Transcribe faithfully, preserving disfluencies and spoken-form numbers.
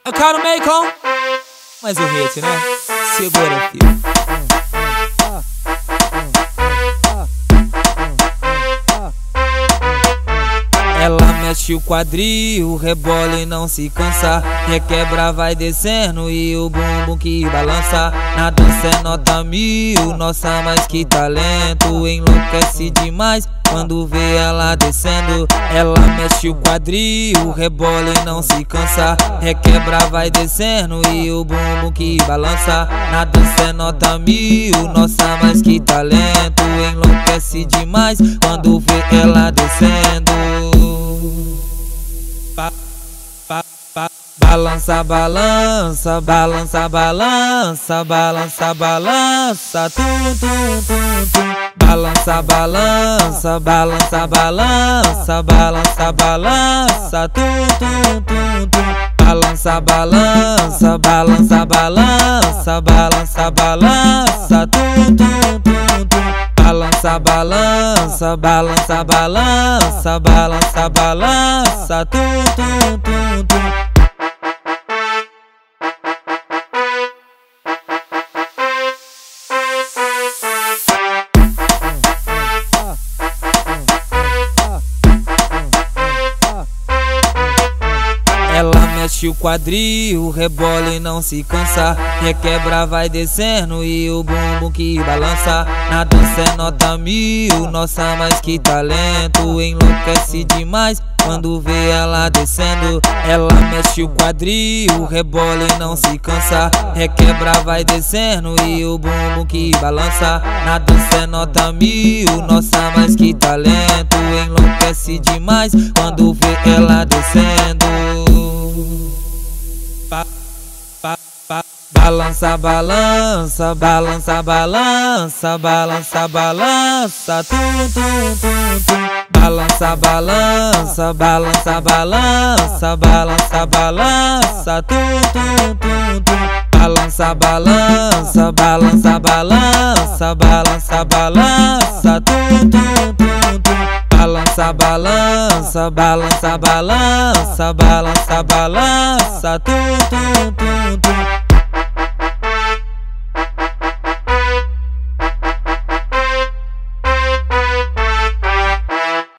Eu quero Macon, mas o hit, né? Segura, filho. Ela mexe o quadril, rebola e não se cansa. Requebra, vai descendo e o bumbum que balança. Na dança é nota mil, nossa, mas que talento. Enlouquece demais quando vê ela descendo. Ela mexe o quadril, rebola e não se cansa. Requebra, vai descendo e o bumbum que balança. Na dança é nota mil, nossa, mas que talento. Enlouquece demais quando vê ela descendo. Ba, ba, ba. Balança, balança, balança, balança, balança, balança, tum, tum, tum, tum. Balança, balança, balança, balança, balança, balança, tum, tum, tum, tum. Balança, balança, balança, balança, balança, balança, tum, tum, tum, tum. Balança, balança, balança, balança, balança, balança, tum, tum, tum, tum. Ela mexe o quadril, rebola e não se cansa. Requebra, vai descendo e o bumbum que balança. Na dança é nota mil, nossa, mas que talento. Enlouquece demais quando vê ela descendo. Ela mexe o quadril, rebola e não se cansa. Requebra, vai descendo e o bumbum que balança. Na dança é nota mil, nossa, mas que talento. Enlouquece demais quando vê ela descendo. Ba, ba, ba. Balança, balança, balança, balança, balança, balança, tum, tum, tum, tum. Balança, balança, balança, balança, balança, balança, tum, tum, tum, tum. Balança, balança, balança, balança, balança, balança, tum, tum, tum, tum. Balança, balança, balança, balança, balança, balança, tum, tum, tum, tum.